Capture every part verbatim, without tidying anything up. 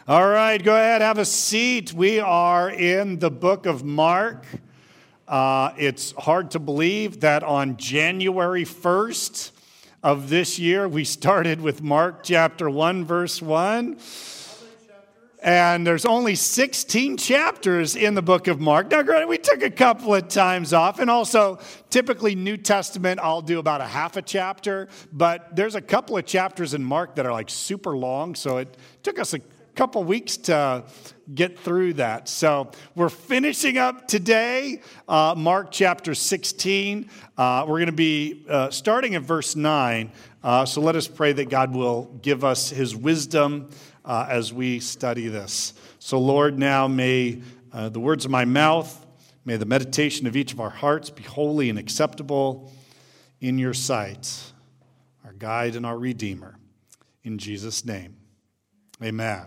All right, go ahead, have a seat. We are in the book of Mark. Uh, it's hard to believe that on January first of this year, we started with Mark chapter one, verse one. And there's only sixteen chapters in the book of Mark. Now, granted, we took a couple of times off. And also, typically New Testament, I'll do about a half a chapter. But there's a couple of chapters in Mark that are like super long. So it took us a couple weeks to get through that. So we're finishing up today, uh, Mark chapter sixteen. Uh, we're going to be uh, starting at verse nine. Uh, so let us pray that God will give us his wisdom Uh, as we study this. So, Lord, now may uh, the words of my mouth, may the meditation of each of our hearts be holy and acceptable in your sight, our guide and our Redeemer. In Jesus' name, amen.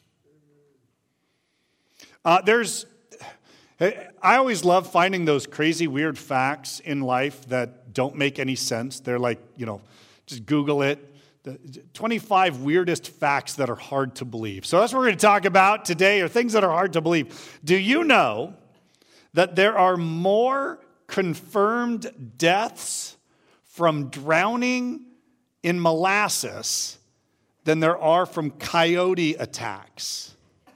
Uh, there's, I always love finding those crazy, weird facts in life that don't make any sense. They're like, you know, just Google it. The twenty-five weirdest facts that are hard to believe. So that's what we're going to talk about today, are things that are hard to believe. Do you know that there are more confirmed deaths from drowning in molasses than there are from coyote attacks?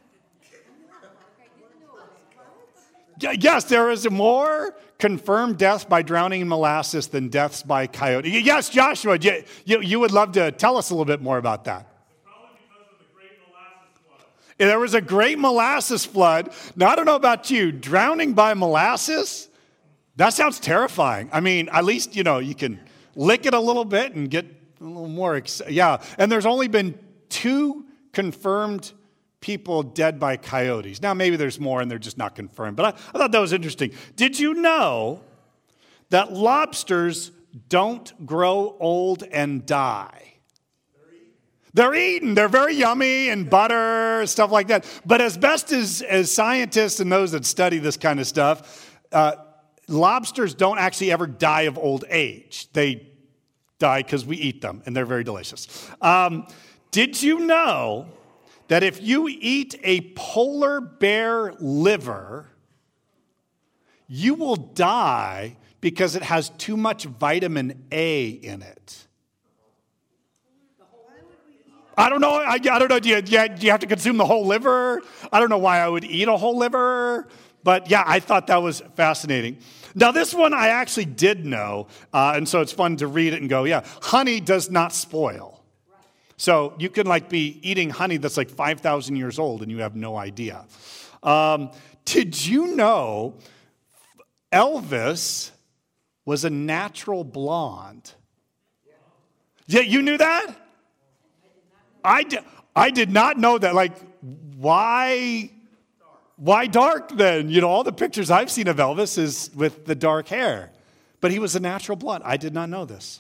Yes, there is more confirmed deaths by drowning in molasses than deaths by coyote. Yes, Joshua, you, you, you would love to tell us a little bit more about that. Probably because of the Great Molasses Flood. There was a great molasses flood. Now, I don't know about you, drowning by molasses, that sounds terrifying. I mean, at least, you know, you can lick it a little bit and get a little more, ex- yeah. And there's only been two confirmed people dead by coyotes. Now, maybe there's more and they're just not confirmed, but I, I thought that was interesting. Did you know that lobsters don't grow old and die? They're eaten. They're very yummy and butter, stuff like that. But as best as, as scientists and those that study this kind of stuff, uh, lobsters don't actually ever die of old age. They die because we eat them, and they're very delicious. Um, did you know that if you eat a polar bear liver, you will die because it has too much vitamin A in it? I don't know. I, I don't know. Do you, do you have to consume the whole liver? I don't know why I would eat a whole liver. But yeah, I thought that was fascinating. Now, this one I actually did know. Uh, and so it's fun to read it and go, yeah, honey does not spoil. So you can like be eating honey that's like five thousand years old and you have no idea. Um, did you know Elvis was a natural blonde? Yeah, you knew that? I did, I did not know that. Like, why, why dark then? You know, all the pictures I've seen of Elvis is with the dark hair. But he was a natural blonde. I did not know this.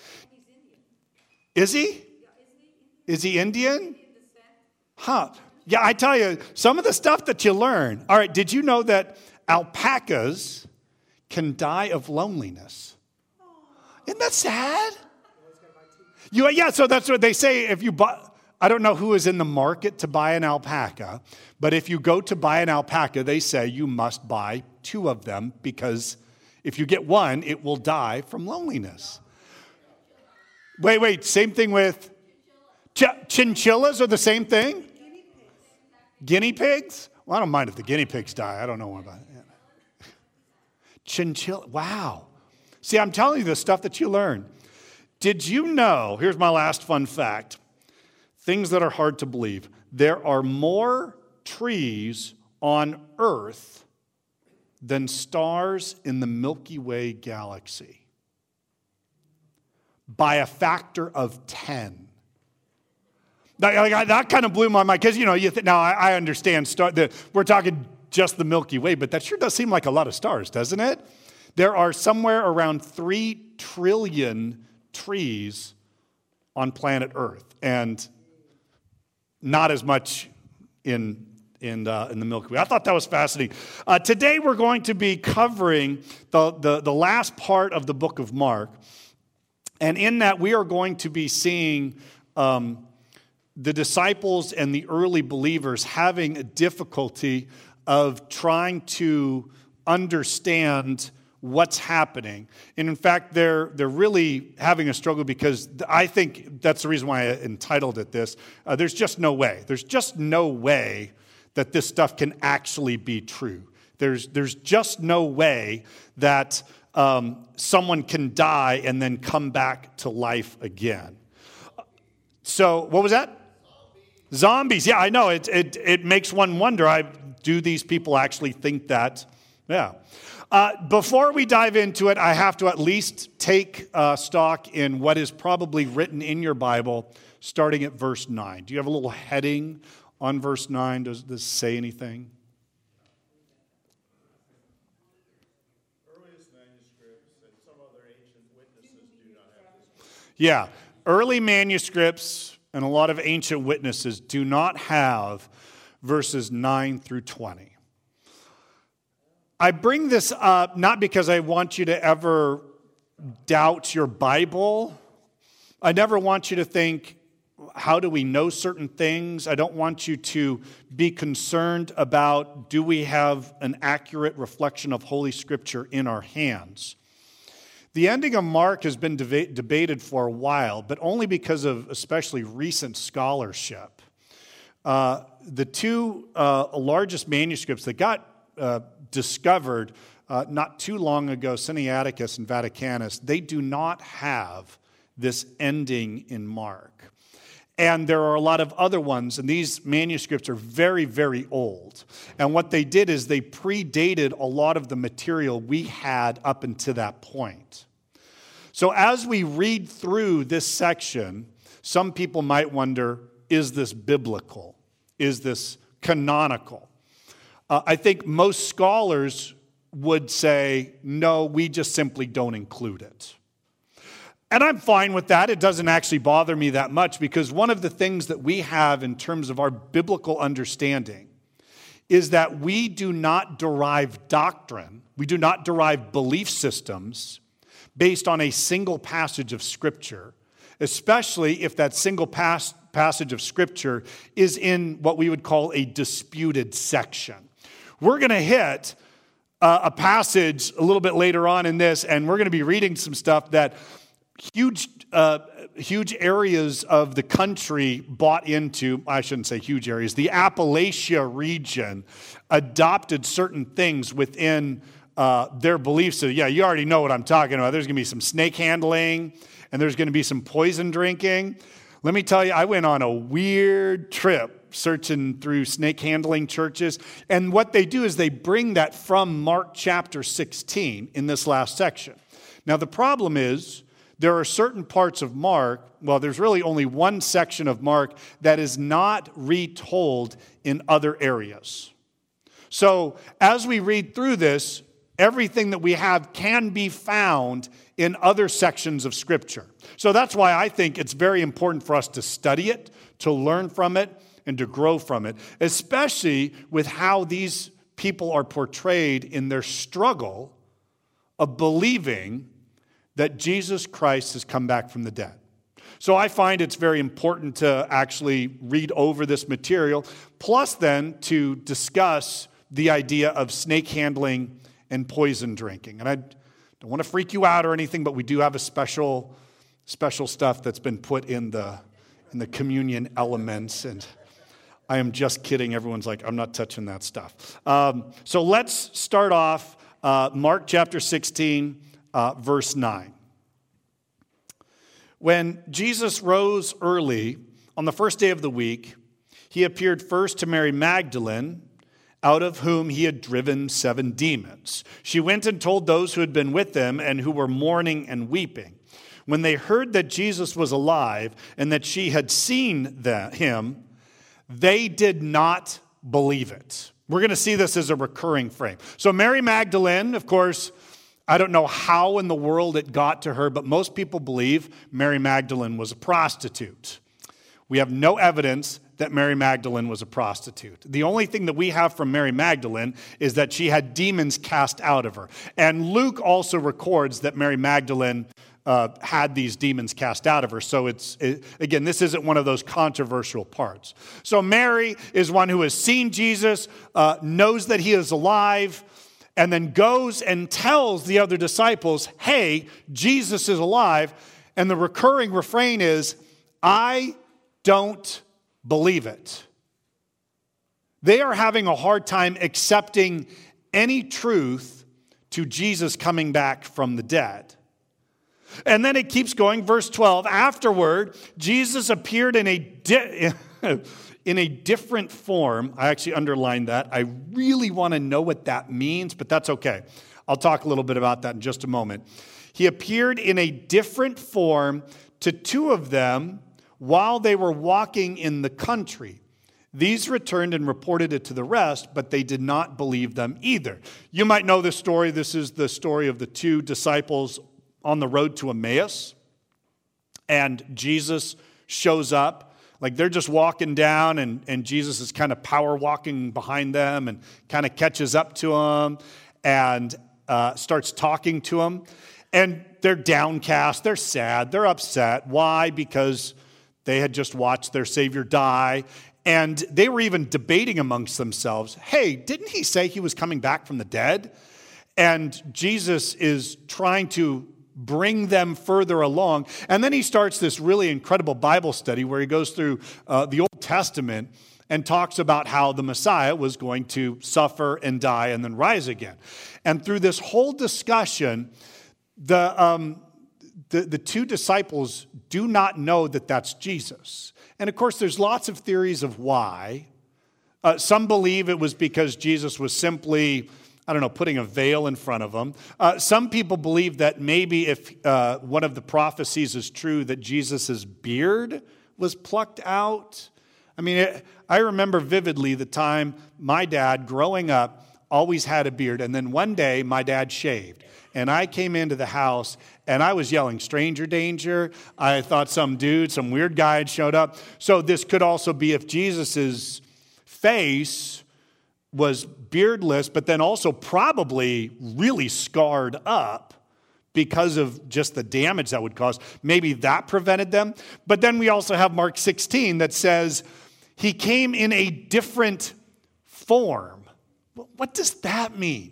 Is he? Is he Indian? Huh. Yeah, I tell you, some of the stuff that you learn. All right, did you know that alpacas can die of loneliness? Isn't that sad? You, yeah, so that's what they say. If you buy, I don't know who is in the market to buy an alpaca, but if you go to buy an alpaca, they say you must buy two of them because if you get one, it will die from loneliness. Wait, wait, same thing with Ch- chinchillas are the same thing? Guinea pigs. Guinea pigs? Well, I don't mind if the guinea pigs die. I don't know about it. Chinchilla. Wow. See, I'm telling you the stuff that you learn. Did you know, here's my last fun fact, things that are hard to believe. There are more trees on Earth than stars in the Milky Way galaxy. By a factor of ten. That, that kind of blew my mind because, you know, you th- now I, I understand star, the, we're talking just the Milky Way, but that sure does seem like a lot of stars, doesn't it? There are somewhere around three trillion trees on planet Earth and not as much in, in, uh, in the Milky Way. I thought that was fascinating. Uh, today we're going to be covering the, the, the last part of the book of Mark, and in that we are going to be seeing Um, the disciples and the early believers having a difficulty of trying to understand what's happening. And in fact, they're they're really having a struggle because I think that's the reason why I entitled it this. Uh, there's just no way. There's just no way that this stuff can actually be true. There's there's just no way that um, someone can die and then come back to life again. So what was that? Zombies. Zombies. Yeah, I know. It it it makes one wonder. I do these people actually think that? Yeah. Uh, before we dive into it, I have to at least take uh, stock in what is probably written in your Bible, starting at verse nine. Do you have a little heading on verse nine? Does this say anything? Earliest manuscripts and some other ancient witnesses do not have this. Yeah, early manuscripts and a lot of ancient witnesses do not have verses nine through twenty. I bring this up not because I want you to ever doubt your Bible. I never want you to think, how do we know certain things? I don't want you to be concerned about, do we have an accurate reflection of Holy Scripture in our hands? The ending of Mark has been deba- debated for a while, but only because of especially recent scholarship. Uh, the two uh, largest manuscripts that got uh, discovered uh, not too long ago, Sinaiticus and Vaticanus, they do not have this ending in Mark. And there are a lot of other ones, and these manuscripts are very, very old. And what they did is they predated a lot of the material we had up until that point. So as we read through this section, some people might wonder, is this biblical? Is this canonical? Uh, I think most scholars would say, no, we just simply don't include it. And I'm fine with that. It doesn't actually bother me that much because one of the things that we have in terms of our biblical understanding is that we do not derive doctrine, we do not derive belief systems based on a single passage of Scripture, especially if that single pas- passage of Scripture is in what we would call a disputed section. We're going to hit uh, a passage a little bit later on in this, and we're going to be reading some stuff that huge, uh, huge areas of the country bought into. I shouldn't say huge areas. The Appalachia region adopted certain things within uh, their beliefs. So, yeah, you already know what I'm talking about. There's going to be some snake handling, and there's going to be some poison drinking. Let me tell you, I went on a weird trip searching through snake handling churches. And what they do is they bring that from Mark chapter sixteen in this last section. Now, the problem is there are certain parts of Mark, well, there's really only one section of Mark that is not retold in other areas. So as we read through this, everything that we have can be found in other sections of Scripture. So that's why I think it's very important for us to study it, to learn from it, and to grow from it, especially with how these people are portrayed in their struggle of believing that Jesus Christ has come back from the dead. So I find it's very important to actually read over this material, plus then to discuss the idea of snake handling and poison drinking. And I don't want to freak you out or anything, but we do have a special, special stuff that's been put in the in the communion elements. And I am just kidding. Everyone's like, I'm not touching that stuff. Um, so let's start off uh, Mark chapter sixteen, uh, verse nine. When Jesus rose early on the first day of the week, he appeared first to Mary Magdalene, out of whom he had driven seven demons. She went and told those who had been with them and who were mourning and weeping. When they heard that Jesus was alive and that she had seen the, him, they did not believe it. We're going to see this as a recurring frame. So Mary Magdalene, of course, I don't know how in the world it got to her, but most people believe Mary Magdalene was a prostitute. We have no evidence that Mary Magdalene was a prostitute. The only thing that we have from Mary Magdalene is that she had demons cast out of her. And Luke also records that Mary Magdalene uh, had these demons cast out of her. So it's, it, again, this isn't one of those controversial parts. So Mary is one who has seen Jesus, uh, knows that he is alive, and then goes and tells the other disciples, hey, Jesus is alive. And the recurring refrain is, I don't believe it. They are having a hard time accepting any truth to Jesus coming back from the dead. And then it keeps going, verse twelve, afterward, Jesus appeared in a di- in a different form. I actually underlined that. I really want to know what that means, but that's okay. I'll talk a little bit about that in just a moment. He appeared in a different form to two of them while they were walking in the country. These returned and reported it to the rest, but they did not believe them either. You might know this story. This is the story of the two disciples on the road to Emmaus. And Jesus shows up. Like they're just walking down, and, and Jesus is kind of power walking behind them and kind of catches up to them and uh, starts talking to them. And they're downcast, they're sad, they're upset. Why? Because they had just watched their Savior die. And they were even debating amongst themselves, hey, didn't he say he was coming back from the dead? And Jesus is trying to bring them further along. And then he starts this really incredible Bible study where he goes through uh, the Old Testament and talks about how the Messiah was going to suffer and die and then rise again. And through this whole discussion, the, um, the, the two disciples do not know that that's Jesus. And of course, there's lots of theories of why. Uh, some believe it was because Jesus was simply, I don't know, putting a veil in front of them. Uh, some people believe that maybe if uh, one of the prophecies is true, that Jesus' beard was plucked out. I mean, it, I remember vividly the time my dad, growing up, always had a beard. And then one day, my dad shaved. And I came into the house, and I was yelling, stranger danger. I thought some dude, some weird guy had showed up. So this could also be if Jesus' face was beardless, but then also probably really scarred up because of just the damage that would cause. Maybe that prevented them. But then we also have Mark sixteen that says he came in a different form. What does that mean?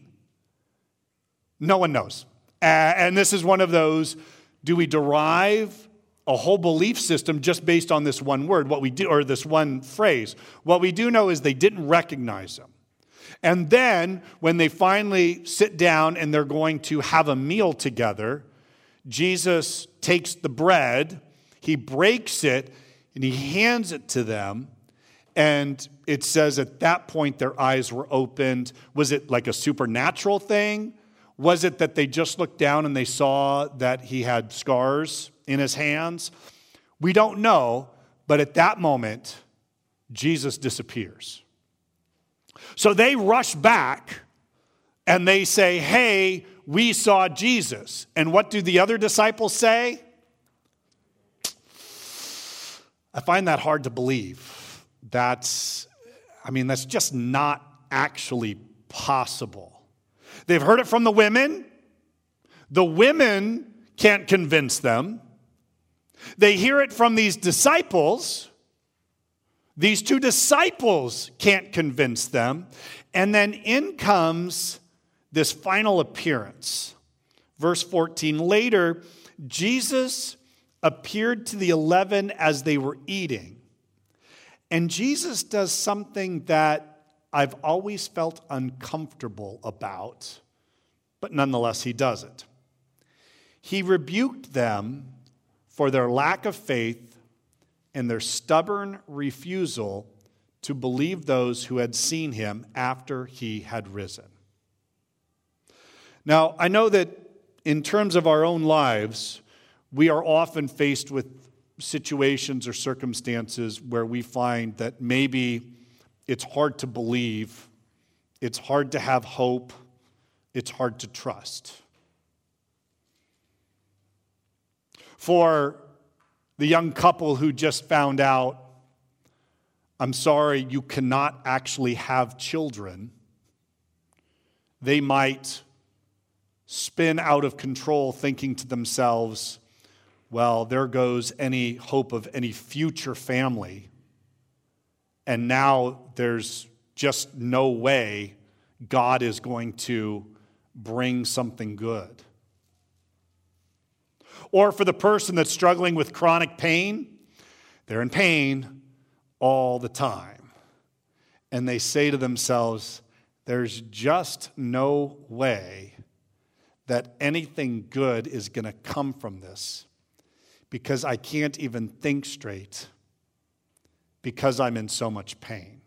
No one knows. Uh, and this is one of those, do we derive a whole belief system just based on this one word, what we do, or this one phrase? What we do know is they didn't recognize him. And then when they finally sit down and they're going to have a meal together, Jesus takes the bread, he breaks it, and he hands it to them. And it says at that point their eyes were opened. Was it like a supernatural thing? Was it that they just looked down and they saw that he had scars in his hands? We don't know, but at that moment, Jesus disappears. So they rush back and they say, hey, we saw Jesus. And what do the other disciples say? I find that hard to believe. That's, I mean, that's just not actually possible. They've heard it from the women. The women can't convince them. They hear it from these disciples. These two disciples can't convince them. And then in comes this final appearance. Verse fourteen, later, Jesus appeared to the eleven as they were eating. And Jesus does something that I've always felt uncomfortable about, but nonetheless he does it. He rebuked them for their lack of faith and their stubborn refusal to believe those who had seen him after he had risen. Now, I know that in terms of our own lives, we are often faced with situations or circumstances where we find that maybe it's hard to believe, it's hard to have hope, it's hard to trust. For the young couple who just found out, I'm sorry, you cannot actually have children, they might spin out of control thinking to themselves, well, there goes any hope of any future family. And now there's just no way God is going to bring something good. Or for the person that's struggling with chronic pain, they're in pain all the time. And they say to themselves, there's just no way that anything good is going to come from this because I can't even think straight because I'm in so much pain.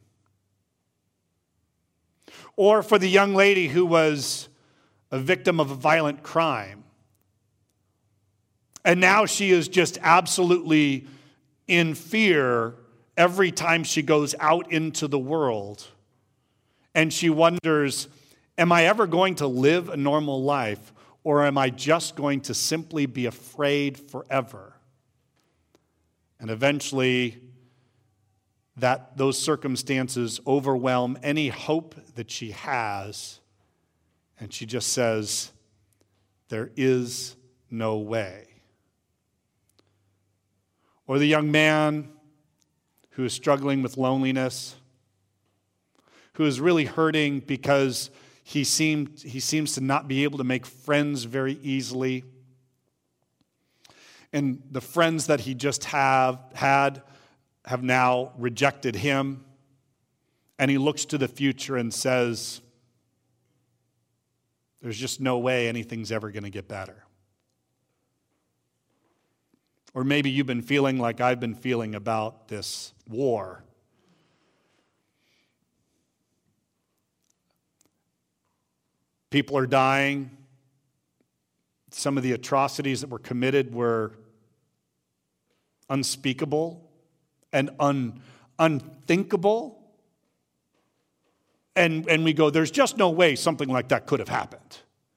Or for the young lady who was a victim of a violent crime, and now she is just absolutely in fear every time she goes out into the world. And she wonders, am I ever going to live a normal life, or am I just going to simply be afraid forever? And eventually, that those circumstances overwhelm any hope that she has, and she just says, there is no way. Or the young man who is struggling with loneliness, who is really hurting because he seemed he seems to not be able to make friends very easily. And the friends that he just have had have now rejected him. And he looks to the future and says, there's just no way anything's ever going to get better. Or maybe you've been feeling like I've been feeling about this war. People are dying. Some of the atrocities that were committed were unspeakable and un, unthinkable. And, and we go, there's just no way something like that could have happened.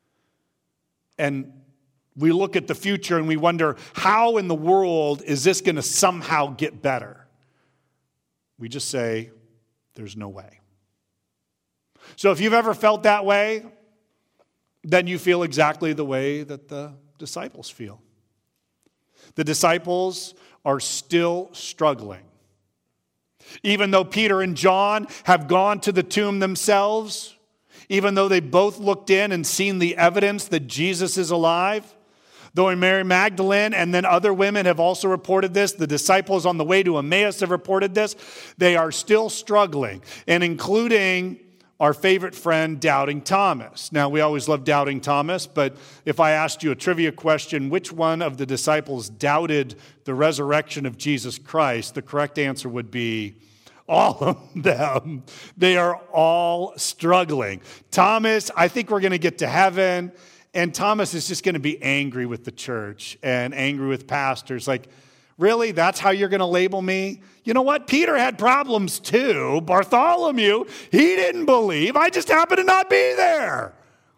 And we look at the future and we wonder, how in the world is this going to somehow get better? We just say, there's no way. So if you've ever felt that way, then you feel exactly the way that the disciples feel. The disciples are still struggling. Even though Peter and John have gone to the tomb themselves, even though they both looked in and seen the evidence that Jesus is alive, though Mary Magdalene and then other women have also reported this, the disciples on the way to Emmaus have reported this, they are still struggling, and including our favorite friend, Doubting Thomas. Now, we always love Doubting Thomas, but if I asked you a trivia question, which one of the disciples doubted the resurrection of Jesus Christ, the correct answer would be all of them. They are all struggling. Thomas, I think we're going to get to heaven, and Thomas is just going to be angry with the church and angry with pastors. Like, really? That's how you're going to label me? You know what? Peter had problems too. Bartholomew, he didn't believe. I just happened to not be there.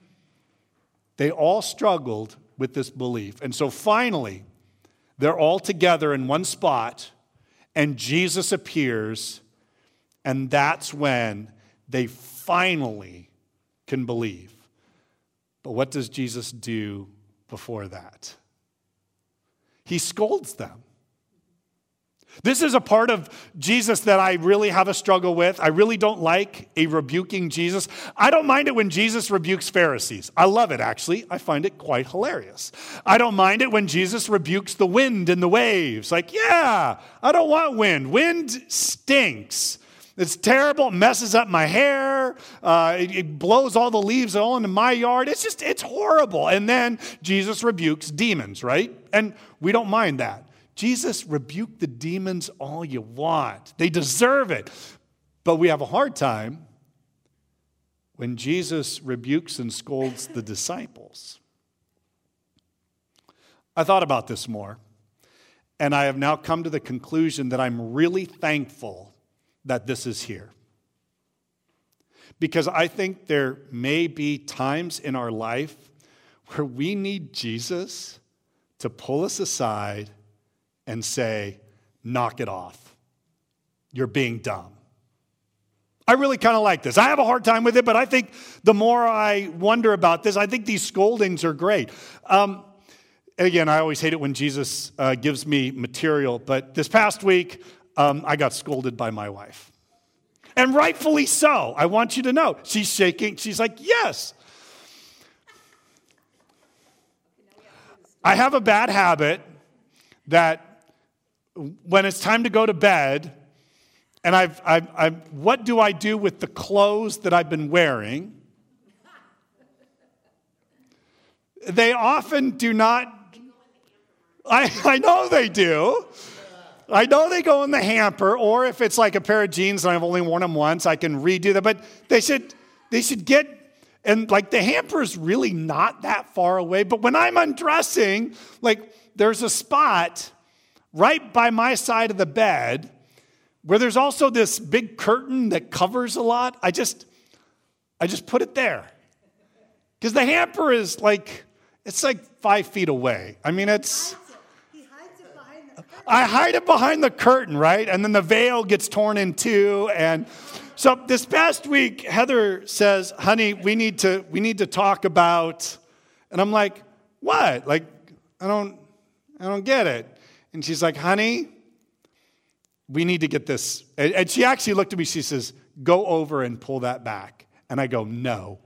They all struggled with this belief. And so finally, they're all together in one spot, and Jesus appears, and that's when they finally can believe. But what does Jesus do before that? He scolds them. This is a part of Jesus that I really have a struggle with. I really don't like a rebuking Jesus. I don't mind it when Jesus rebukes Pharisees. I love it, actually. I find it quite hilarious. I don't mind it when Jesus rebukes the wind and the waves. Like, yeah, I don't want wind. Wind stinks. It's terrible. It messes up my hair. Uh, it, it blows all the leaves all into my yard. It's just, it's horrible. And then Jesus rebukes demons, right? And we don't mind that. Jesus, rebuke the demons all you want. They deserve it. But we have a hard time when Jesus rebukes and scolds the disciples. I thought about this more, and I have now come to the conclusion that I'm really thankful that this is here. Because I think there may be times in our life where we need Jesus to pull us aside and say, knock it off. You're being dumb. I really kind of like this. I have a hard time with it, but I think the more I wonder about this, I think these scoldings are great. Um, and again, I always hate it when Jesus uh, gives me material, but this past week, um, I got scolded by my wife. And rightfully so. I want you to know. She's shaking. She's like, yes. I have a bad habit that when it's time to go to bed, and I've, I've, I've, what do I do with the clothes that I've been wearing? They often do not, I, I know they do. I know they go in the hamper, or if it's like a pair of jeans and I've only worn them once, I can redo them. But they should, they should get, and like the hamper is really not that far away. But when I'm undressing, like there's a spot right by my side of the bed where there's also this big curtain that covers a lot. I just, I just put it there. Because the hamper is like, it's like five feet away. I mean, it's... I hide it behind the curtain, right? And then the veil gets torn in two. And so this past week, Heather says, honey, we need to we need to talk about, and I'm like, what? Like, I don't I don't get it. And she's like, honey, we need to get this. And, and she actually looked at me, she says, go over and pull that back. And I go, no.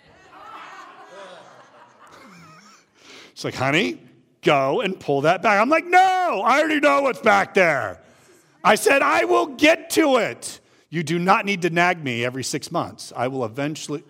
She's like, honey, go and pull that back. I'm like, no, I already know what's back there. I said, I will get to it. You do not need to nag me every six months. I will eventually.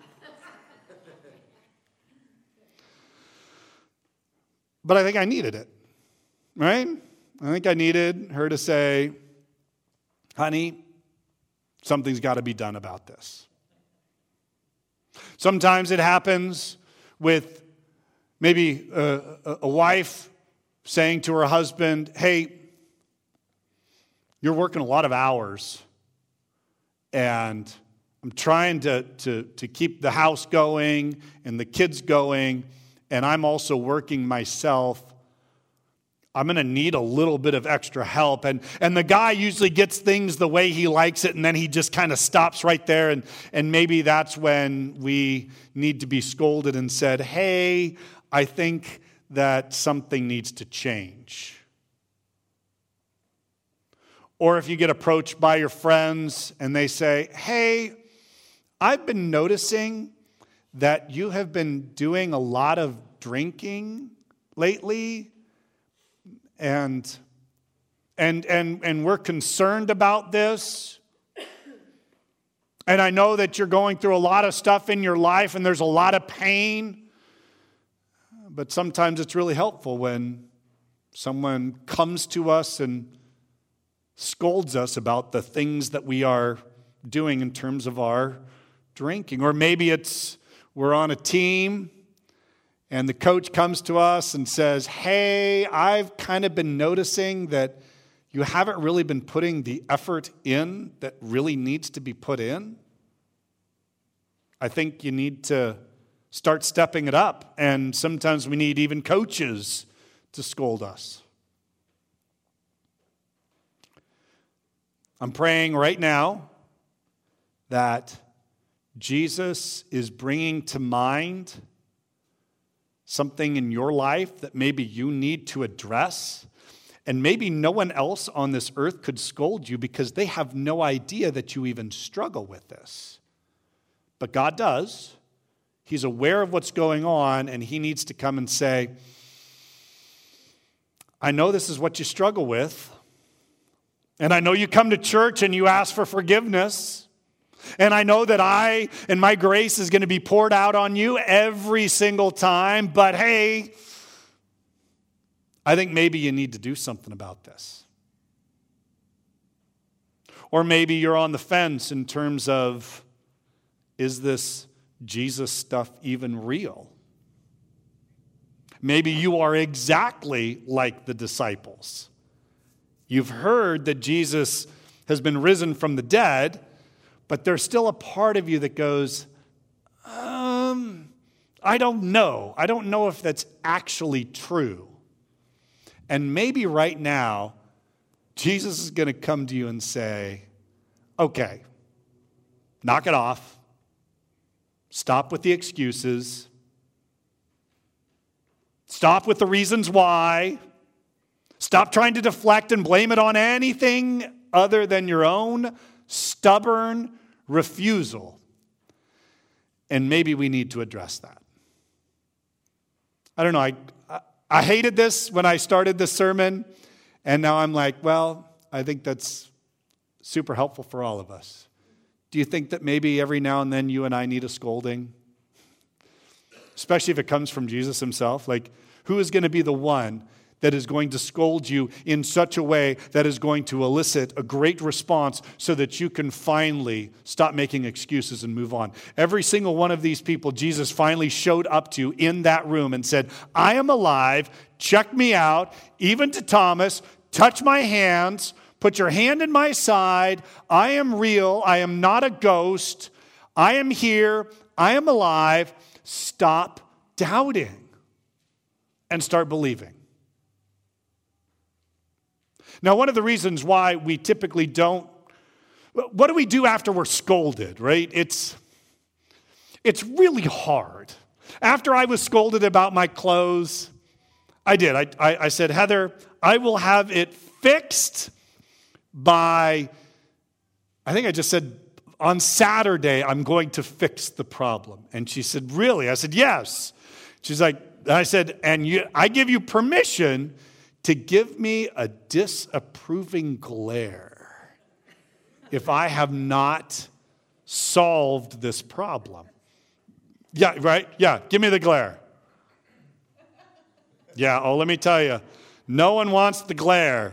But I think I needed it, right? I think I needed her to say, honey, something's got to be done about this. Sometimes it happens with maybe a, a wife saying to her husband, hey, you're working a lot of hours, and I'm trying to, to, to keep the house going and the kids going, and I'm also working myself. I'm going to need a little bit of extra help. And, and the guy usually gets things the way he likes it, and then he just kind of stops right there. And, and maybe that's when we need to be scolded and said, hey, I think that something needs to change. Or if you get approached by your friends and they say, hey, I've been noticing that you have been doing a lot of drinking lately, and and and and we're concerned about this. And I know that you're going through a lot of stuff in your life and there's a lot of pain. But sometimes it's really helpful when someone comes to us and scolds us about the things that we are doing in terms of our drinking. Or maybe it's we're on a team and the coach comes to us and says, hey, I've kind of been noticing that you haven't really been putting the effort in that really needs to be put in. I think you need to start stepping it up. And sometimes we need even coaches to scold us. I'm praying right now that Jesus is bringing to mind something in your life that maybe you need to address. And maybe no one else on this earth could scold you because they have no idea that you even struggle with this. But God does. He's aware of what's going on, and he needs to come and say, I know this is what you struggle with, and I know you come to church and you ask for forgiveness, and I know that I and my grace is going to be poured out on you every single time, but hey, I think maybe you need to do something about this. Or maybe you're on the fence in terms of, is this Jesus stuff even real? Maybe you are exactly like the disciples. You've heard that Jesus has been risen from the dead, but there's still a part of you that goes, um, I don't know. I don't know if that's actually true. And maybe right now, Jesus is going to come to you and say, okay, knock it off. Stop with the excuses. Stop with the reasons why. Stop trying to deflect and blame it on anything other than your own stubborn refusal. And maybe we need to address that. I don't know, I, I, I hated this when I started this sermon, and now I'm like, well, I think that's super helpful for all of us. Do you think that maybe every now and then you and I need a scolding? Especially if it comes from Jesus himself. Like, who is going to be the one that is going to scold you in such a way that is going to elicit a great response so that you can finally stop making excuses and move on? Every single one of these people Jesus finally showed up to in that room and said, I am alive, check me out. Even to Thomas, touch my hands, put your hand in my side. I am real. I am not a ghost. I am here. I am alive. Stop doubting and start believing. Now, one of the reasons why we typically don't, what do we do after we're scolded, right? It's, it's really hard. After I was scolded about my clothes, I did. I, I, I said, Heather, I will have it fixed by, I think I just said, on Saturday, I'm going to fix the problem. And she said, really? I said, yes. She's like, I said, and you, I give you permission to give me a disapproving glare if I have not solved this problem. Yeah, right? Yeah, give me the glare. Yeah, oh, let me tell you, no one wants the glare.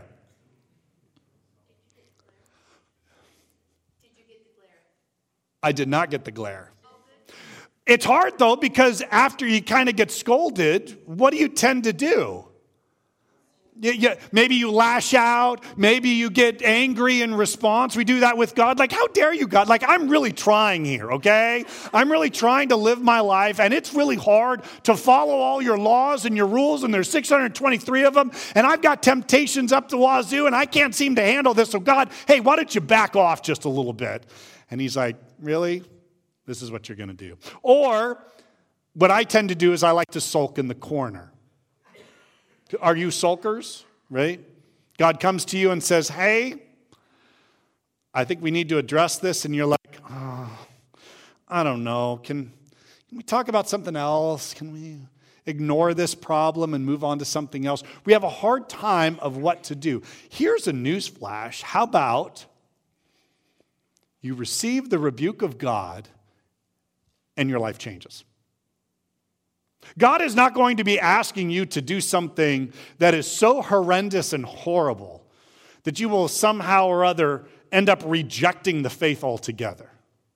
Did you get the glare? I did not get the glare. It's hard, though, because after you kind of get scolded, what do you tend to do? You, you, maybe you lash out. Maybe you get angry in response. We do that with God. Like, how dare you, God? Like, I'm really trying here, okay? I'm really trying to live my life, and it's really hard to follow all your laws and your rules, and there's six hundred twenty-three of them, and I've got temptations up the wazoo, and I can't seem to handle this. So, God, hey, why don't you back off just a little bit? And he's like, really? This is what you're going to do. Or what I tend to do is I like to sulk in the corner. Are you sulkers, right? God comes to you and says, hey, I think we need to address this. And you're like, oh, I don't know. Can, can we talk about something else? Can we ignore this problem and move on to something else? We have a hard time of what to do. Here's a news flash. How about you receive the rebuke of God and your life changes? God is not going to be asking you to do something that is so horrendous and horrible that you will somehow or other end up rejecting the faith altogether.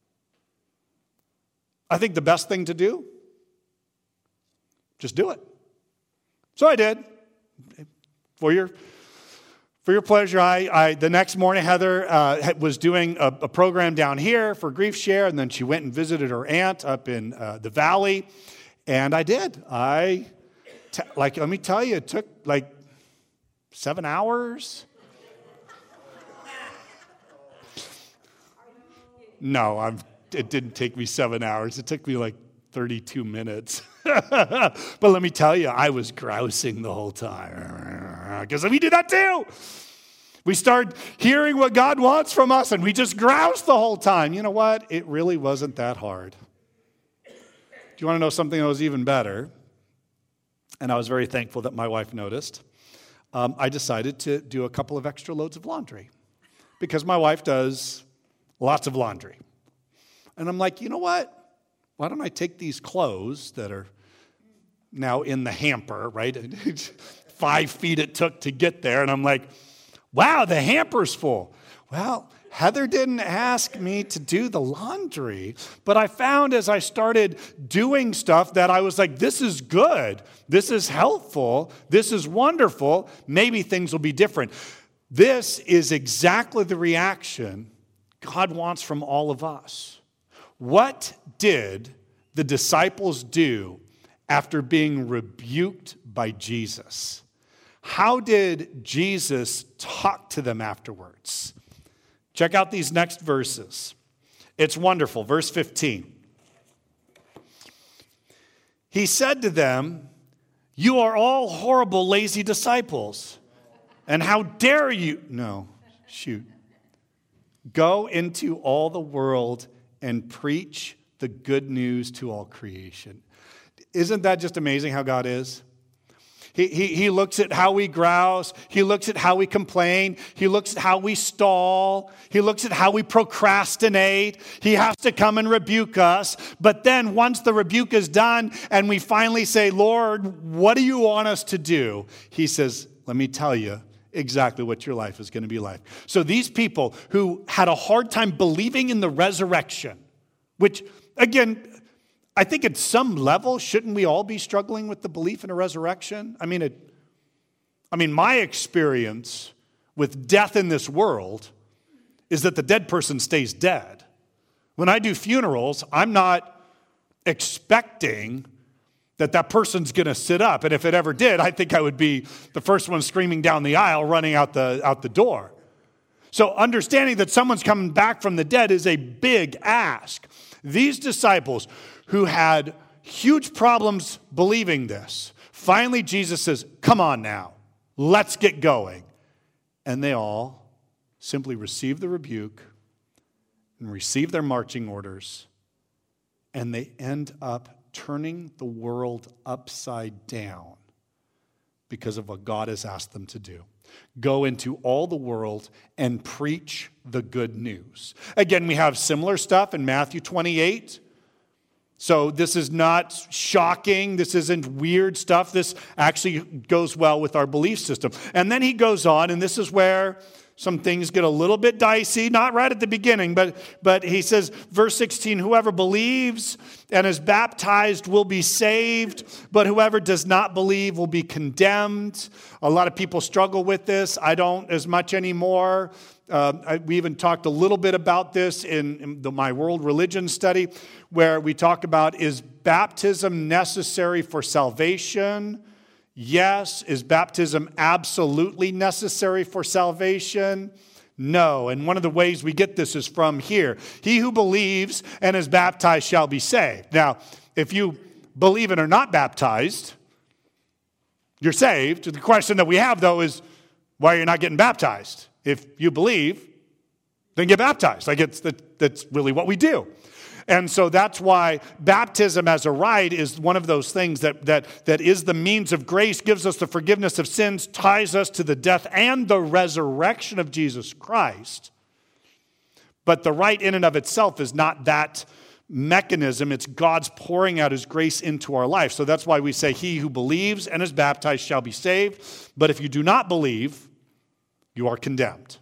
I think the best thing to do, just do it. So I did. For your, for your pleasure, I, I the next morning, Heather uh, was doing a, a program down here for Grief Share, and then she went and visited her aunt up in uh, the valley. And I did. I, t- like, let me tell you, it took like seven hours. No, I'm, it didn't take me seven hours. It took me like thirty-two minutes. But let me tell you, I was grousing the whole time. Because we do that too. We start hearing what God wants from us, and we just grouse the whole time. You know what? It really wasn't that hard. Do you want to know something that was even better? And I was very thankful that my wife noticed. Um, I decided to do a couple of extra loads of laundry because my wife does lots of laundry. And I'm like, you know what? Why don't I take these clothes that are now in the hamper, right? Five feet it took to get there. And I'm like, wow, the hamper's full. Well, Heather didn't ask me to do the laundry, but I found as I started doing stuff that I was like, this is good. This is helpful. This is wonderful. Maybe things will be different. This is exactly the reaction God wants from all of us. What did the disciples do after being rebuked by Jesus? How did Jesus talk to them afterwards? Check out these next verses. It's wonderful. Verse fifteen. He said to them, You are all horrible, lazy disciples. And how dare you? No, shoot. Go into all the world and preach the good news to all creation. Isn't that just amazing how God is? He, he, he looks at how we grouse. He looks at how we complain. He looks at how we stall. He looks at how we procrastinate. He has to come and rebuke us. But then once the rebuke is done and we finally say, Lord, what do you want us to do? He says, let me tell you exactly what your life is going to be like. So these people who had a hard time believing in the resurrection, which, again, I think at some level, shouldn't we all be struggling with the belief in a resurrection? I mean, it, I mean, my experience with death in this world is that the dead person stays dead. When I do funerals, I'm not expecting that that person's going to sit up. And if it ever did, I think I would be the first one screaming down the aisle, running out the, out the door. So understanding that someone's coming back from the dead is a big ask. These disciples who had huge problems believing this, finally Jesus says, come on now, let's get going. And they all simply receive the rebuke and receive their marching orders, and they end up turning the world upside down because of what God has asked them to do. Go into all the world and preach the good news. Again, we have similar stuff in Matthew twenty-eight. So this is not shocking. This isn't weird stuff. This actually goes well with our belief system. And then he goes on, and this is where some things get a little bit dicey, not right at the beginning, but, but he says, verse sixteen, whoever believes and is baptized will be saved, but whoever does not believe will be condemned. A lot of people struggle with this. I don't as much anymore. Uh, I, we even talked a little bit about this in, in the, my world religion study, where we talk about, is baptism necessary for salvation? Yes. Is baptism absolutely necessary for salvation? No. And one of the ways we get this is from here. He who believes and is baptized shall be saved. Now, if you believe and are not baptized, you're saved. The question that we have, though, is why are you not getting baptized? If you believe, then get baptized. Like it's that, that's really what we do. And so that's why baptism as a rite is one of those things that, that, that is the means of grace, gives us the forgiveness of sins, ties us to the death and the resurrection of Jesus Christ. But the rite in and of itself is not that mechanism. It's God's pouring out his grace into our life. So that's why we say, he who believes and is baptized shall be saved. But if you do not believe, you are condemned.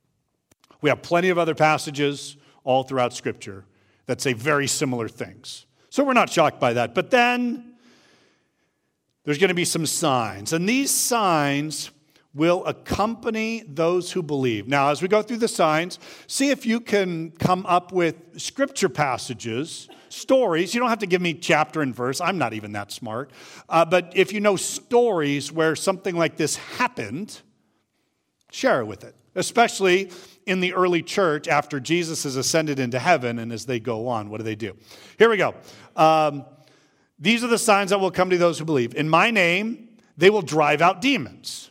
We have plenty of other passages all throughout Scripture that say very similar things. So we're not shocked by that. But then there's going to be some signs. And these signs will accompany those who believe. Now, as we go through the signs, see if you can come up with Scripture passages, stories. You don't have to give me chapter and verse. I'm not even that smart. Uh, but if you know stories where something like this happened, share it with it, especially in the early church after Jesus has ascended into heaven, and as they go on, what do they do? Here we go. Um, these are the signs that will come to those who believe. In my name, they will drive out demons.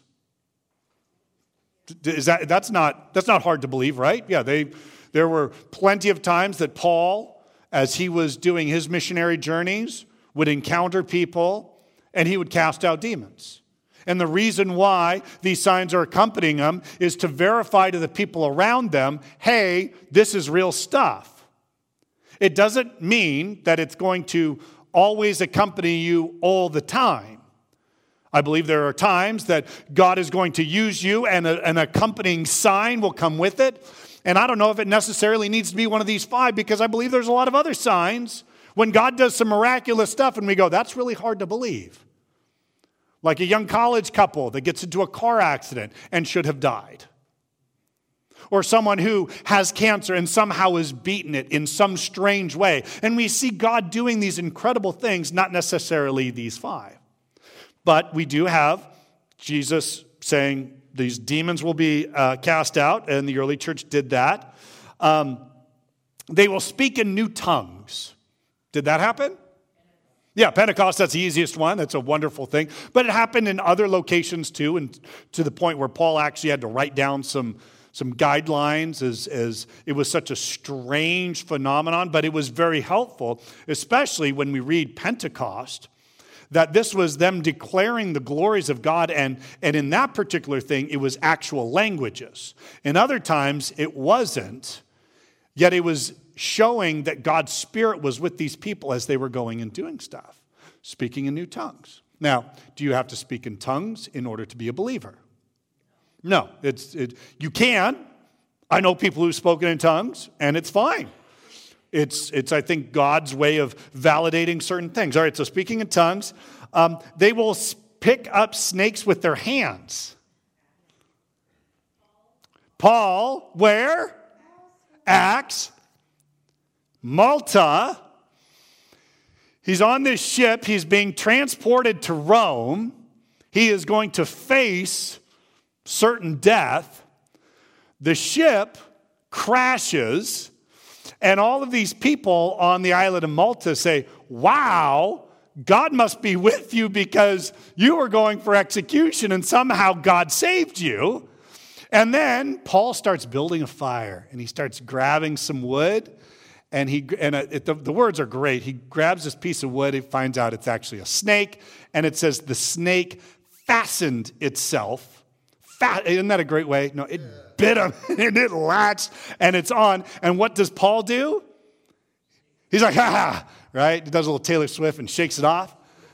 Is that that's not that's not hard to believe, right? Yeah, they there were plenty of times that Paul, as he was doing his missionary journeys, would encounter people and he would cast out demons. And the reason why these signs are accompanying them is to verify to the people around them, hey, this is real stuff. It doesn't mean that it's going to always accompany you all the time. I believe there are times that God is going to use you and a, an accompanying sign will come with it. And I don't know if it necessarily needs to be one of these five, because I believe there's a lot of other signs when God does some miraculous stuff and we go, that's really hard to believe. Like a young college couple that gets into a car accident and should have died. Or someone who has cancer and somehow has beaten it in some strange way. And we see God doing these incredible things, not necessarily these five. But we do have Jesus saying these demons will be uh, cast out, and the early church did that. Um, they will speak in new tongues. Did that happen? Yeah, Pentecost, that's the easiest one. That's a wonderful thing. But it happened in other locations too, and to the point where Paul actually had to write down some, some guidelines as, as it was such a strange phenomenon, but it was very helpful, especially when we read Pentecost, that this was them declaring the glories of God, and, and in that particular thing, it was actual languages. In other times, it wasn't, yet it was showing that God's Spirit was with these people as they were going and doing stuff, speaking in new tongues. Now, do you have to speak in tongues in order to be a believer? No, it's it, you can. I know people who've spoken in tongues, and it's fine. It's, it's I think, God's way of validating certain things. All right, so speaking in tongues, um, they will pick up snakes with their hands. Paul, where? Acts. Malta, he's on this ship, he's being transported to Rome, he is going to face certain death. The ship crashes, and all of these people on the island of Malta say, wow, God must be with you because you were going for execution and somehow God saved you. And then Paul starts building a fire, and he starts grabbing some wood. And he and it, the, the words are great. He grabs this piece of wood. He finds out it's actually a snake. And it says the snake fastened itself. Fat, isn't that a great way? No, it bit him and it latched and it's on. And what does Paul do? He's like, ha ha, right? He does a little Taylor Swift and shakes it off.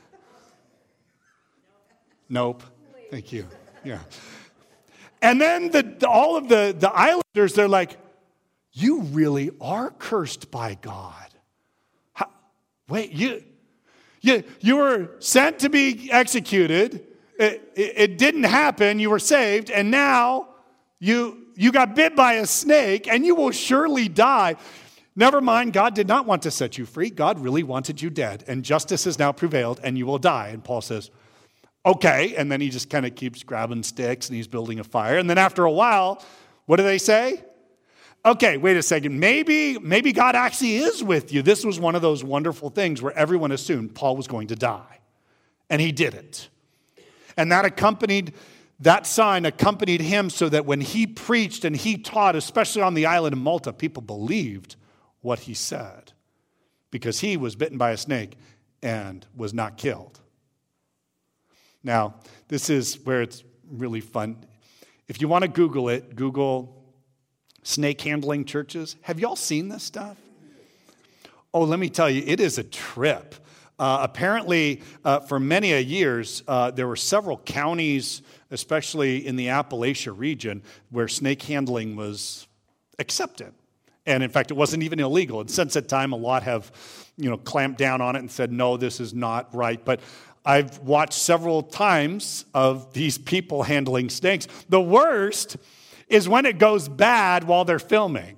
Nope. Thank you. Yeah. And then the, the all of the, the islanders, they're like, you really are cursed by God. How, wait, you, you, you were sent to be executed. It, it, it didn't happen. You were saved. And now you, you got bit by a snake and you will surely die. Never mind, God did not want to set you free. God really wanted you dead. And justice has now prevailed and you will die. And Paul says, okay. And then he just kind of keeps grabbing sticks and he's building a fire. And then after a while, what do they say? Okay, wait a second. Maybe, maybe God actually is with you. This was one of those wonderful things where everyone assumed Paul was going to die. And he didn't. And that accompanied, that sign accompanied him so that when he preached and he taught, especially on the island of Malta, people believed what he said because he was bitten by a snake and was not killed. Now, this is where it's really fun. If you want to Google it, Google snake handling churches. Have y'all seen this stuff? Oh, let me tell you, it is a trip. Uh, apparently, uh, for many a years, uh, there were several counties, especially in the Appalachia region, where snake handling was accepted. And in fact, it wasn't even illegal. And since that time, a lot have, you know, clamped down on it and said, no, this is not right. But I've watched several times of these people handling snakes. The worst is when it goes bad while they're filming.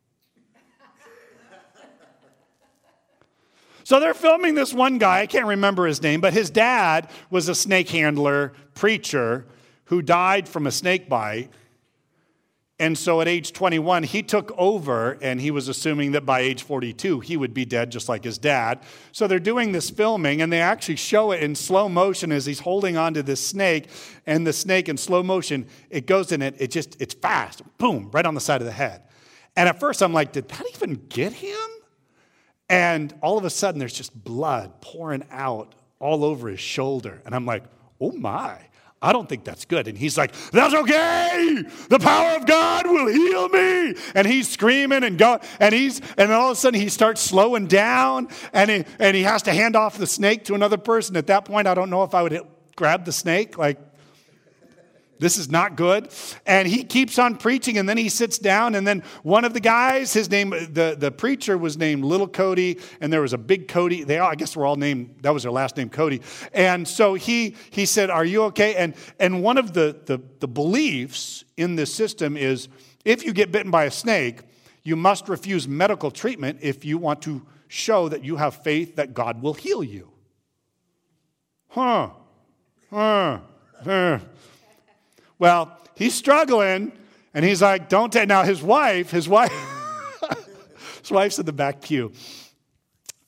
So they're filming this one guy, I can't remember his name, but his dad was a snake handler, preacher, who died from a snake bite. And so at age twenty-one, he took over, and he was assuming that by age forty-two, he would be dead just like his dad. So they're doing this filming, and they actually show it in slow motion as he's holding onto this snake, and the snake in slow motion, it goes in it, it just, it's fast, boom, right on the side of the head. And at first I'm like, did that even get him? And all of a sudden there's just blood pouring out all over his shoulder. And I'm like, oh my. I don't think that's good. And he's like, that's okay. The power of God will heal me. And he's screaming and go, and he's, and then all of a sudden he starts slowing down and he, and he has to hand off the snake to another person. At that point, I don't know if I would hit, grab the snake. Like, this is not good. And he keeps on preaching, and then he sits down, and then one of the guys, his name, the, the preacher was named Little Cody, and there was a big Cody. They all, I guess were all named, that was their last name, Cody. And so he he said, are you okay? And and one of the, the, the beliefs in this system is if you get bitten by a snake, you must refuse medical treatment if you want to show that you have faith that God will heal you. Huh. Huh. Huh. Well, he's struggling, and he's like, don't take. Now, his wife, his wife, his wife's in the back pew.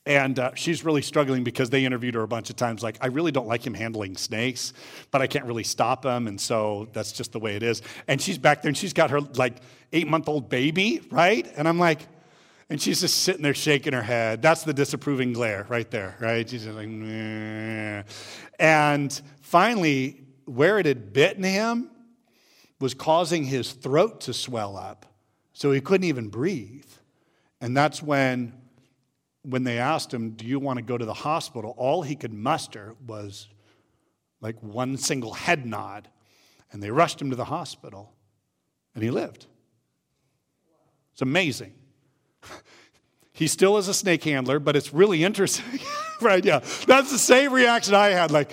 And uh, she's really struggling because they interviewed her a bunch of times. Like, I really don't like him handling snakes, but I can't really stop him. And so that's just the way it is. And she's back there and she's got her like eight-month-old baby, right? And I'm like, and she's just sitting there shaking her head. That's the disapproving glare right there, right? She's just like, meh. And finally, where it had bitten him was causing his throat to swell up. So he couldn't even breathe. And that's when, when they asked him, do you want to go to the hospital? All he could muster was like one single head nod. And they rushed him to the hospital. And he lived. It's amazing. He still is a snake handler, but it's really interesting. Right, yeah. That's the same reaction I had, like,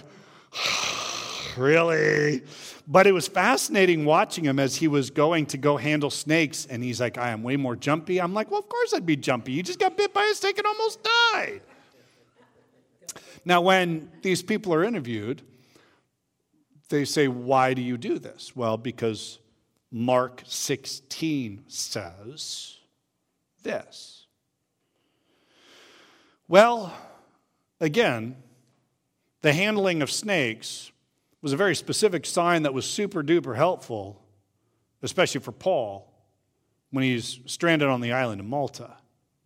really? But it was fascinating watching him as he was going to go handle snakes, and he's like, I am way more jumpy. I'm like, well, of course I'd be jumpy. You just got bit by a snake and almost died. Now, when these people are interviewed, they say, why do you do this? Well, because Mark sixteen says this. Well, again, the handling of snakes was a very specific sign that was super duper helpful, especially for Paul when he's stranded on the island of Malta.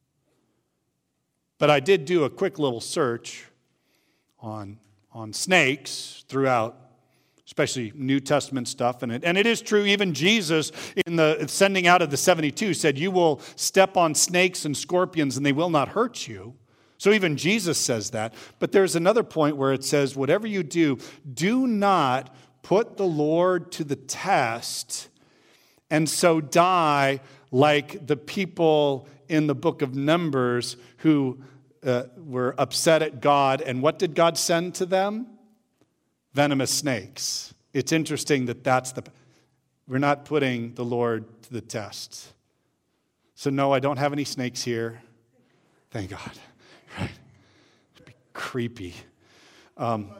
But I did do a quick little search on, on snakes throughout, especially New Testament stuff. And it, and it is true, even Jesus in the sending out of the seventy-two said, you will step on snakes and scorpions and they will not hurt you. So even Jesus says that. But there's another point where it says, whatever you do, do not put the Lord to the test and so die like the people in the book of Numbers who uh, were upset at God. And what did God send to them? Venomous snakes. It's interesting that that's the... We're not putting the Lord to the test. So no, I don't have any snakes here. Thank God. Right? It'd be creepy. Um,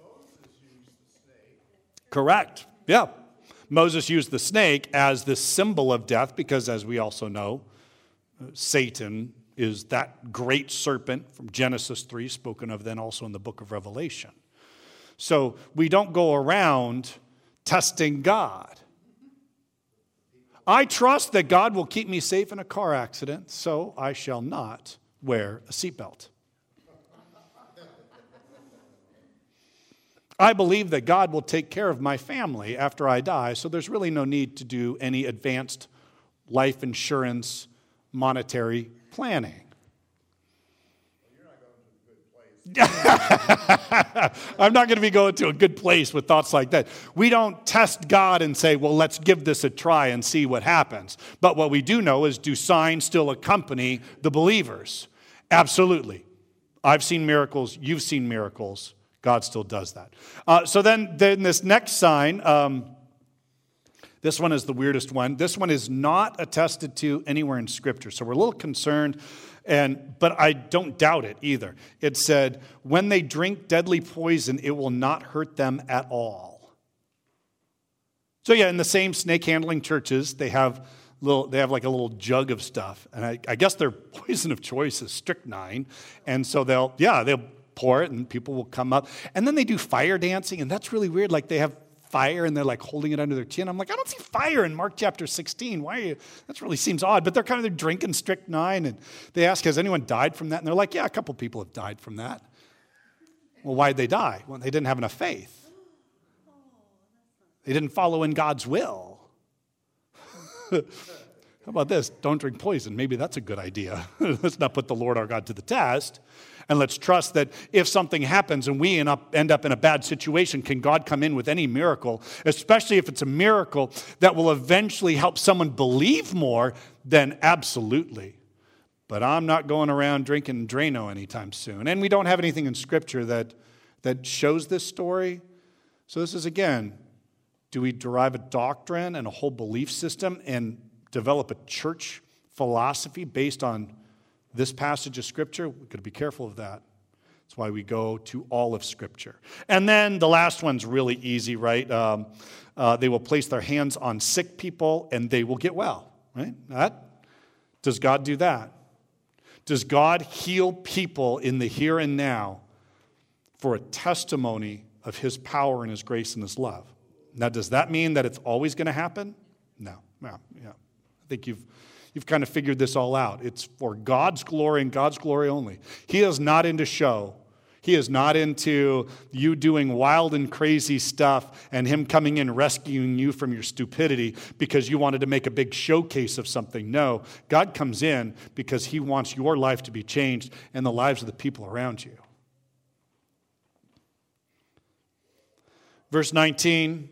correct. Yeah. Moses used the snake as the symbol of death because, as we also know, Satan is that great serpent from Genesis three, spoken of then also in the book of Revelation. So we don't go around testing God. I trust that God will keep me safe in a car accident, so I shall not wear a seatbelt. I believe that God will take care of my family after I die, so there's really no need to do any advanced life insurance monetary planning. I'm not going to be going to a good place with thoughts like that. We don't test God and say, well, let's give this a try and see what happens. But what we do know is, do signs still accompany the believers? Absolutely. I've seen miracles. You've seen miracles. God still does that. Uh, so then, then this next sign, um, this one is the weirdest one. This one is not attested to anywhere in Scripture. So we're a little concerned. And but I don't doubt it either. It said, when they drink deadly poison, it will not hurt them at all. So yeah, in the same snake handling churches, they have little, they have like a little jug of stuff. And I, I guess their poison of choice is strychnine. And so they'll, yeah, they'll pour it and people will come up. And then they do fire dancing, and that's really weird. Like they have fire and they're like holding it under their chin. I'm like, I don't see fire in Mark chapter sixteen. Why are you? That really seems odd. But they're kind of they're drinking strychnine, and they ask, has anyone died from that? And they're like, yeah, a couple people have died from that. Well, why'd they die? Well, they didn't have enough faith. They didn't follow in God's will. How about this? Don't drink poison. Maybe that's a good idea. Let's not put the Lord our God to the test. And let's trust that if something happens and we end up, end up in a bad situation, can God come in with any miracle, especially if it's a miracle that will eventually help someone believe more, then absolutely. But I'm not going around drinking Drano anytime soon. And we don't have anything in Scripture that, that shows this story. So this is, again, do we derive a doctrine and a whole belief system and develop a church philosophy based on this passage of Scripture? We've got to be careful of that. That's why we go to all of Scripture. And then the last one's really easy, right? Um, uh, they will place their hands on sick people and they will get well, right? That, does God do that? Does God heal people in the here and now for a testimony of his power and his grace and his love? Now, does that mean that it's always going to happen? No. No. Yeah. I think you've you've kind of figured this all out. It's for God's glory and God's glory only. He is not into show. He is not into you doing wild and crazy stuff and him coming in rescuing you from your stupidity because you wanted to make a big showcase of something. No, God comes in because he wants your life to be changed and the lives of the people around you. Verse nineteen,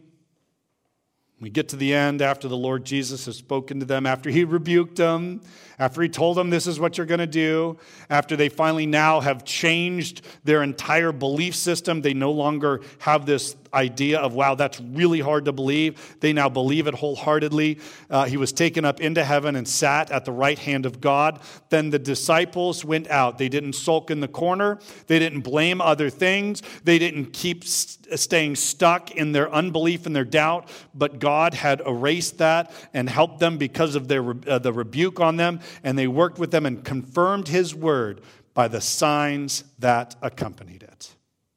we get to the end after the Lord Jesus has spoken to them, after he rebuked them, after he told them this is what you're going to do, after they finally now have changed their entire belief system. They no longer have this idea of, wow, that's really hard to believe. They now believe it wholeheartedly. Uh, he was taken up into heaven and sat at the right hand of God. Then the disciples went out. They didn't sulk in the corner. They didn't blame other things. They didn't keep st- staying stuck in their unbelief and their doubt, but God had erased that and helped them because of their uh, the rebuke on them, and they worked with them and confirmed his word by the signs that accompanied it.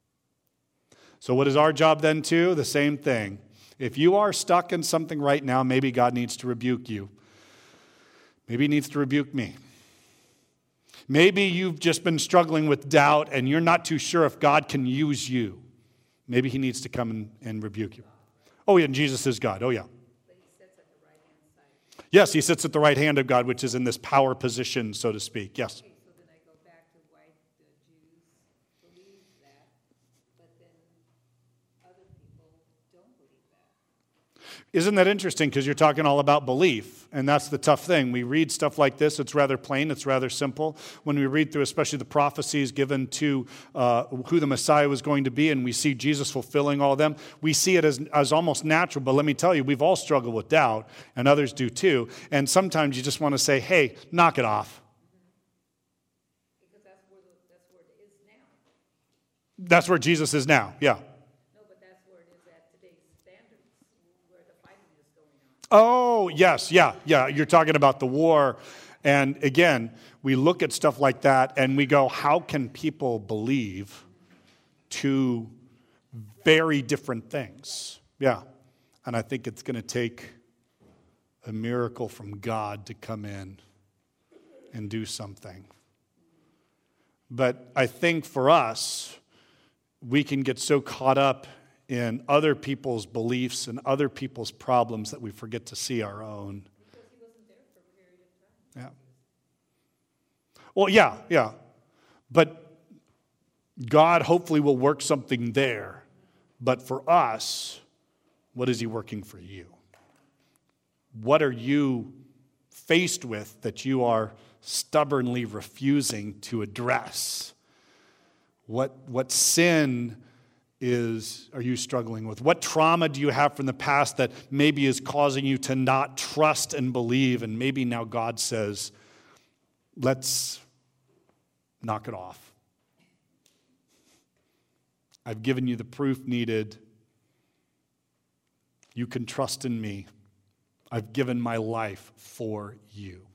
So what is our job then too? The same thing. If you are stuck in something right now, maybe God needs to rebuke you. Maybe he needs to rebuke me. Maybe you've just been struggling with doubt and you're not too sure if God can use you. Maybe he needs to come and, and rebuke you. Oh yeah, and Jesus is God. Oh yeah. But he sits at the right-hand side. Yes, he sits at the right hand of God, which is in this power position, so to speak. Yes. Okay, so then I go back to why the Jews believe that, but then other people don't believe that. Isn't that interesting? Because you're talking all about belief, and that's the tough thing. We read stuff like this. It's rather plain. It's rather simple. When we read through especially the prophecies given to uh, who the Messiah was going to be, and we see Jesus fulfilling all of them, we see it as, as almost natural. But let me tell you, we've all struggled with doubt, and others do too. And sometimes you just want to say, hey, knock it off. Because that's where, the, that's where it is now. That's where Jesus is now, yeah. No, but that's where it is at today's standards, where the fighting is going on. Oh, yes, yeah, yeah. You're talking about the war. And again, we look at stuff like that and we go, how can people believe two very different things? Yeah. And I think it's going to take a miracle from God to come in and do something. But I think for us, we can get so caught up in other people's beliefs and other people's problems that we forget to see our own. Because he wasn't there for a period of time. Yeah. Well, yeah, yeah. But God hopefully will work something there. But for us, what is he working for you? What are you faced with that you are stubbornly refusing to address? What, what sin is are you struggling with? What trauma do you have from the past that maybe is causing you to not trust and believe? And maybe now God says, let's knock it off. I've given you the proof needed. You can trust in me. I've given my life for you.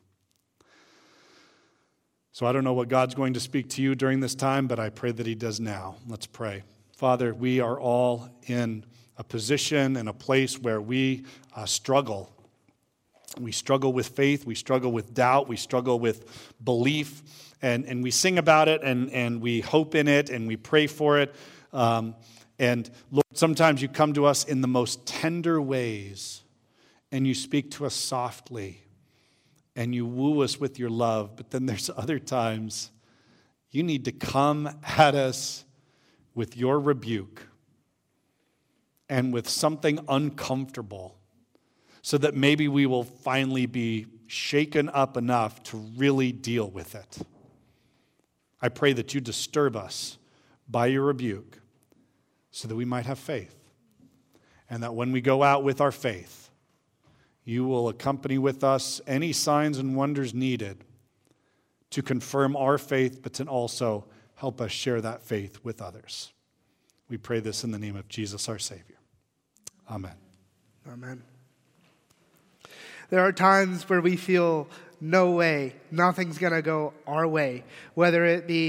So I don't know what God's going to speak to you during this time, but I pray that he does now. Let's pray. Father, we are all in a position and a place where we uh, struggle. We struggle with faith. We struggle with doubt. We struggle with belief. And, and we sing about it, and, and we hope in it, and we pray for it. Um, and Lord, sometimes you come to us in the most tender ways, and you speak to us softly, and you woo us with your love. But then there's other times you need to come at us with your rebuke and with something uncomfortable so that maybe we will finally be shaken up enough to really deal with it. I pray that you disturb us by your rebuke so that we might have faith, and that when we go out with our faith, you will accompany with us any signs and wonders needed to confirm our faith, but to also help us share that faith with others. We pray this in the name of Jesus, our Savior. Amen. Amen. There are times where we feel no way. Nothing's going to go our way. Whether it be